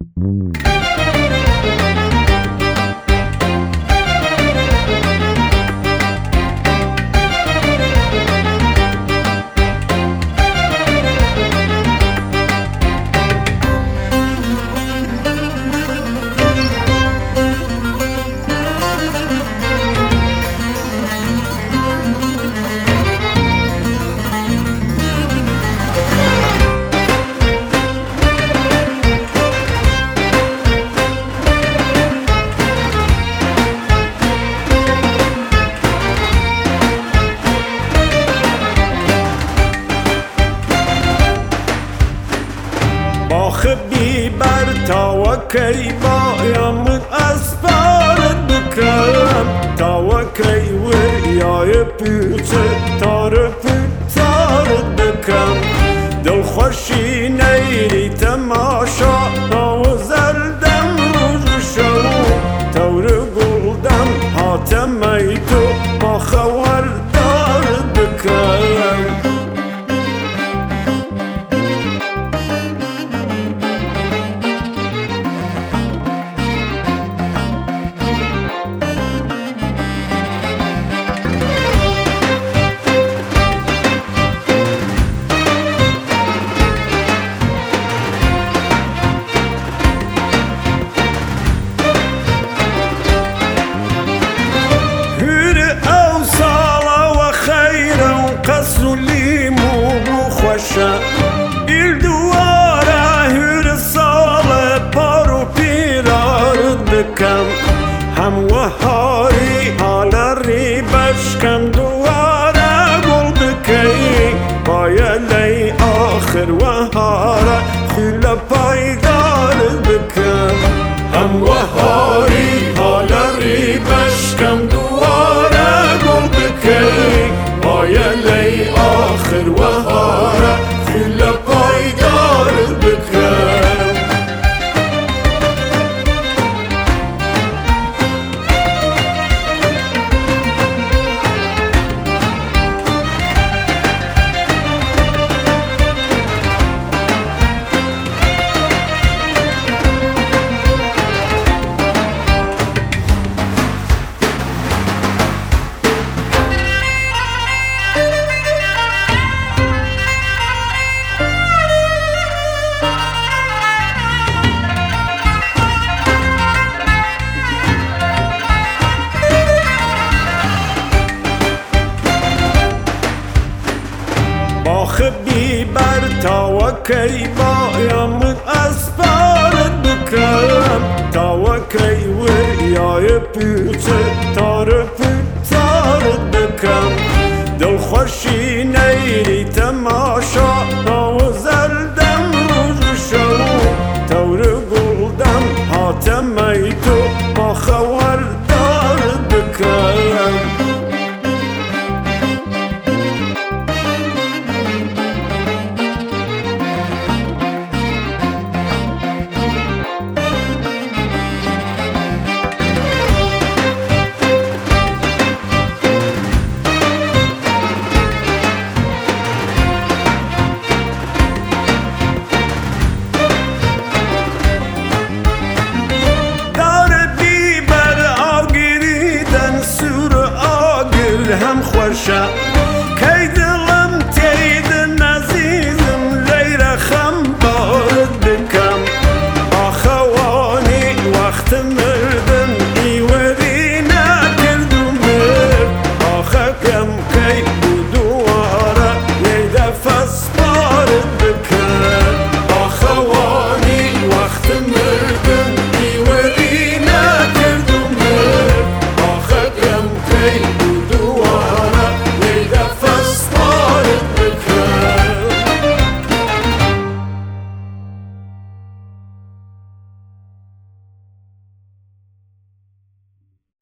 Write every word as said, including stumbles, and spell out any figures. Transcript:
آخه بیبر تا و کی بایم اسپارت بکرم تا و کی وریای پوچه تار پوتارت بکرم دل خوشی نیری تماشا و زردم روز شو تور گلدم حاتمی تو با خوردارت بکرم Il duara hur sale paru pirar bekam ham wahari halari bashkam duara gul bekay bayalay akhir wahara khula paydar bekam ham wahari halari bashkam duara gul bekay bayalay akhir wahara خلا پایدار بکرم آخه بیبر تا و کی بایم اسپارت بکرم تا و کی وریای پوچه تار پوتارت بکرم دل خوشی نیری تماشا و زردم روز شو تور گلدم حاتمی تو